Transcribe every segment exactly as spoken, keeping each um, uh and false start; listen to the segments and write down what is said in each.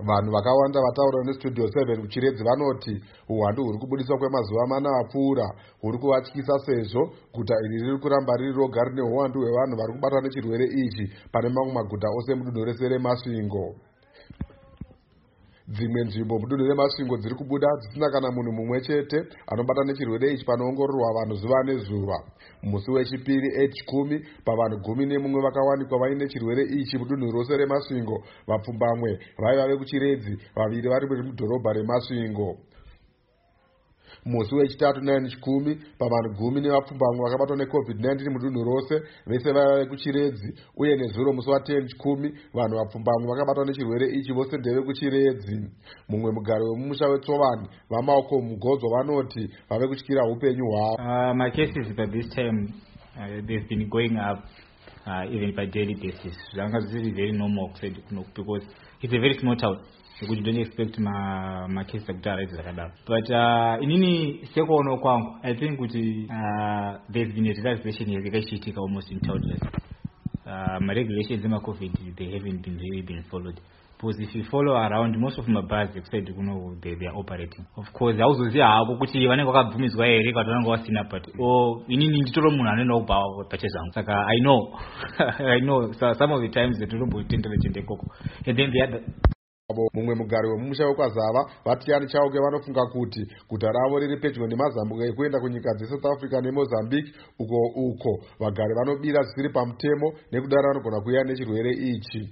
Vanhu vakawanda vataura nestudio seven kuchiredzi vanoti uwandu huri kubudiswa kwemazuva mana apfuura huri kuvatyisa sezvo guta iri riri kuramba riri roga rine uwandu hwevanhu vari kubatwa nechirwere ichi pane mamwe maguta ose mudunhu rese reMasvingo. Dzimwe nzvimbo mudunhu reMasvingo dziri kubuda dzisina kana munhu mumwe chete anobatwa nechirwere ichi panoongororwa vanhu zuva nezuva. Musi wechipiri eight kumi pavanhu gumi nemumwe vakawanikwa vaine chirwere ichi mudunhu rose reMasvingo, vapfumbamwe vaiva vekuchiredzi, vaviri vari mudhorobha reMasvingo. Musi wechitatu nine chikumi pavanhu gumi nevapfumbamwe vakabatwa necovid nineteen mudunhu rose, vese vaiva vekuchiredzi, uye nezuro musi wa10 chikumi vanhu vapfumbamwe vakabatwa nechirwere ichi vose ndevekuchiredzi. Mumwe mugari wemumusha weTsovani vaMalcolm Mugodzo vanoti vave kutyira upenyu hwavo. Uh, my cases by this time uh, they've been going up uh, even by daily basis. Zvanga zviri very normal because it's a very small town. You don't expect my my case to rise zakadaro. But uh, inini sekuona kwangu I think kuti uh, there's been a relaxation yakaitika almost in town. Uh, my regulations in my COVID they haven't been really been followed. Because if you follow around, most of my bars said you know they, they are operating. Of course, I also see how kuti vanenge vakabvumidzwa here kana vanenge vasina but oh inini nditoro munhu anoenda kuba pache zangu. Saka I know I know so some of the times the turbo tendere tende koko. And then the other mumwe mugari wemumusha wekwazava Vatiyani Chauke vanofunga kuti guta ravo riri pedyo nemazambuko ekuenda kunyika dzeSouth Africa neMozambique, uko uko vagari vanobira zvisiri pamutemo nekudaro vanogona kuuya nechirwere ichi.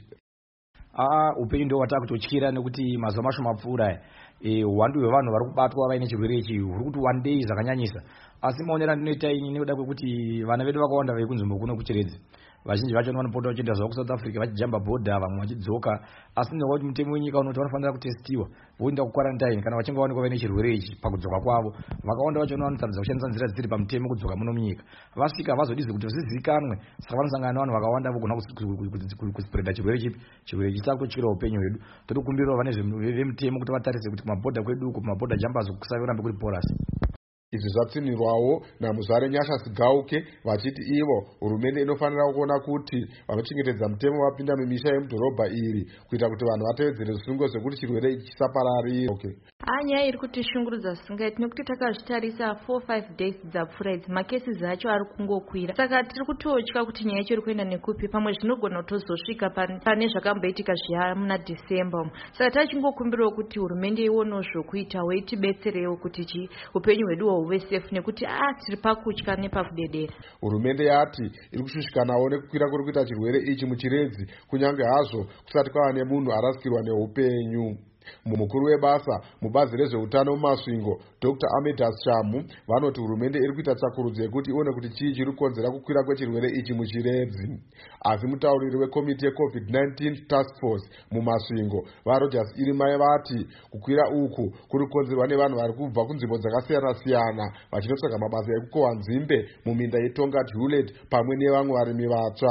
Ah, upenyu ndio wataka kutochira nekuti mazuva mashoma apfuura eh uwandu hwevanhu vari kubatwa vaine chirwere ichi huri kuti one day zvakanyanyisa. Asi maonera ndinoita ini nekuda kwekuti vana vedu vakawanda vekunzvimbo kuno kuchiredzi vazhinji vacho vanopota vachienda zvavo kuSouth Africa vachijamba border vamwe vachidzoka, asi nekuti mutemo wenyika unoti vanofanira kutestiwa voenda kuquarantine kana vachinge vaonekwa vaine chirwere ichi pakudzoka kwavo. Vakawanda vacho vanotaridza kushandisa nzira dzisiri pamutemo kudzoka muno munyika, vasvika havazodizvi kuti zvizivikanwe, saka vanosangana nevanhu vakawanda vogona kuspreada chirwere chipi chirwere ichi. Saka kutotyira upenyu hwedu tiri kukumbirira vane vemutemo kuti vatarise kuti kumabhodha kwedu kumabhodha jumpers kusarambe kuri porous. Izvi zvatsinirwawo naMuzvare Nyasha Gauke vachiti ivo hurumende inofanira kuona kuti vanochengetedza mutemo vapinda mumisha yemudhorobha iri kuita kuti vanhu vatevedzere zvisungo zvekuti chirwere ichi chisapararira. Okay. Anya iri kuti shungurudza zvisingaiti nekuti takazvitarisa four five days dzapfuura idzi makesi acho ari kungokwira. Saka tiri kutotya kuti nyaya yacho iri kuenda nekupi, pamwe zvinogona kutozosvika pane zvakamboitika zviya muna December. Saka tachingokumbirawo kuti hurumende ionewo zvokuitawo itibetserewo kuti upenyu hwedu huve safe nekuti ah tiri pakutya nepakudedera. Hurumende yati iri kushushikanawo nekukwira kuri kuita chirwere ichi muchiredzi kunyange hazvo kusati kwava nemunhu arasikirwa neupenyu. Mukuru webasa mubazi rezveutano muMasvingo Doctor Amidas Shamu vanoti hurumende iri kuita tsakurudzo yekuti ione kuti chii chiri kukonzera kukwira kwechirwere ichi muchiredzi. Asi mutauriri wekomiti yeCovid nineteen task force muMasvingo vaRogers Irimai vati kukwira uku kuri kukonzerwa nevanhu vari kubva kunzvimbo dzakasiyana siyana vachinotsvaga mabasa ekukohwa nzimbe muminda yeTongat Hewlett pamwe nevamwe varimi vatsva.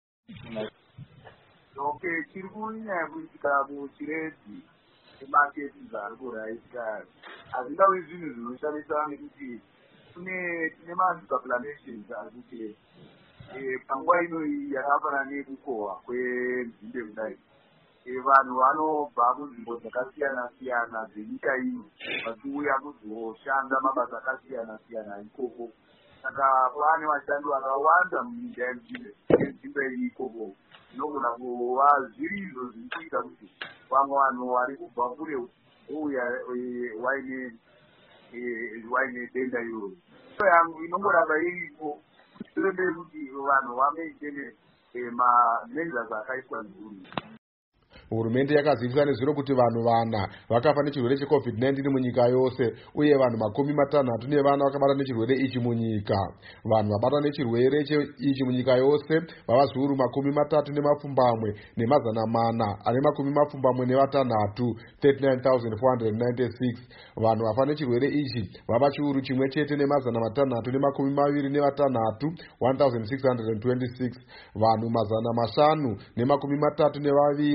Okay, chiri kunyanya kuitika muchiredzi market zari kuraisa hazvingavi zvinhu zvinoshamisa nekuti kune tine masupplementations akuti panguva ino yakafanana nekukohwa kwenzimbe kudai vanhu vanobva kunzvimbo dzakasiyana siyana dzenyika ino vachiuya kuzoshanda mabasa akasiyana siyana ikoko. Saka pane vashandi vakawanda munyika yenzimbe ikoko zvinogona kuva zviri izvo zviri kuita kuti vamwe vanhu vari kubva kure uya waine waine denda iroro. So yangu inongoramba iripo tirembere kuti vanhu vamaitene ma-measures akaiswa nzuri. Hurumende yakazivisa nezviro kuti vanhu vana vakafa nechirwere cheCovid nineteen munyika yose, uye vanhu makumi matanhatu nevana vakabatwa nechirwere ichi munyika. Vanhu vabatwa nechirwere ichi munyika yose vava zviuru makumi matatu nemapfumbamwe nemazana mana ane makumi mapfumbamwe nevatanhatu thirty-nine thousand four hundred ninety-six. Vanhu vafa nechirwere ichi vava chiuru chimwe chete nemazana matanhatu nemakumi maviri nevatanhatu one thousand six hundred twenty-six. Vanhu mazana mashanu nemakumi matatu nevaviri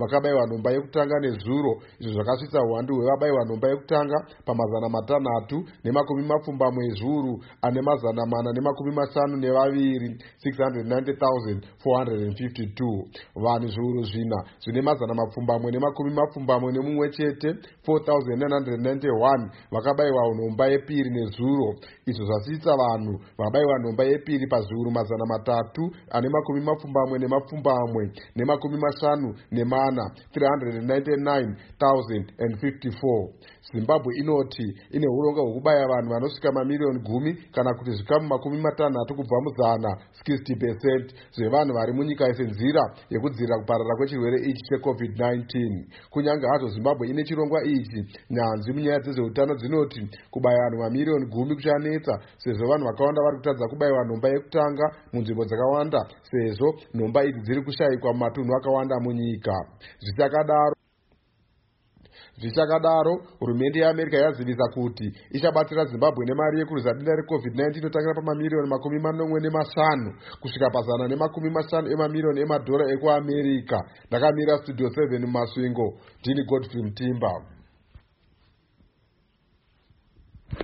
vakabayiwa nhomba yekutanga nezuro, izvo zvakasvitsa uwandu hwevabayiwa nhomba yekutanga pamazana matanhatu nemakumi mapfumbamwe ezviuru ane mazana mana nemakumi mashanu nevaviri six hundred ninety thousand four hundred fifty-two. Vanhu zviuru zvina zvine mazana mapfumbamwe nemakumi mapfumbamwe nemumwe chete four thousand nine hundred ninety-one vakabayiwa nhomba yepiri nezuro, izvo zvasvitsa vanhu vabayiwa nhomba yepiri pazviuru mazana matatu ane makumi mapfumbamwe nemapfumbamwe nemakumi mashanu nemana three hundred ninety-nine thousand fifty-four. Zimbabwe inoti ine urongwa hwekubaya vanhu vanosvika mamiliyoni gumi kana kuti zvikamu makumi matanhatu kubva muzana sixty percent zvevanhu vari munyika senzira yekudzivirira kuparara kwechirwere ichi checovid nineteen. Kunyange hazvo Zimbabwe ine chirongwa ichi, nyanzvi munyaya dzezveutano dzinoti kubaya vanhu mamiliyoni gumi kuchanetsa sezvo vanhu vakawanda vari kutadza kubayiwa nhomba yekutanga munzvimbo dzakawanda sezvo nhomba idzi dziri kushayikwa mumatunhu akawanda munyika. Zvichakadaro Zvichakadaro, hurumende yeAmerica yazivisa kuti ichabatsira Zimbabwe nemari yekurwisa denda recovid nineteen inotangira pamamiliyoni makumi manomwe nemashanu kusvika pazana nemakumi mashanu emamiliyoni emadhora ekuAmerica. Ndakamira studio seven mumasvingo, ndini Godfrey Mutimba.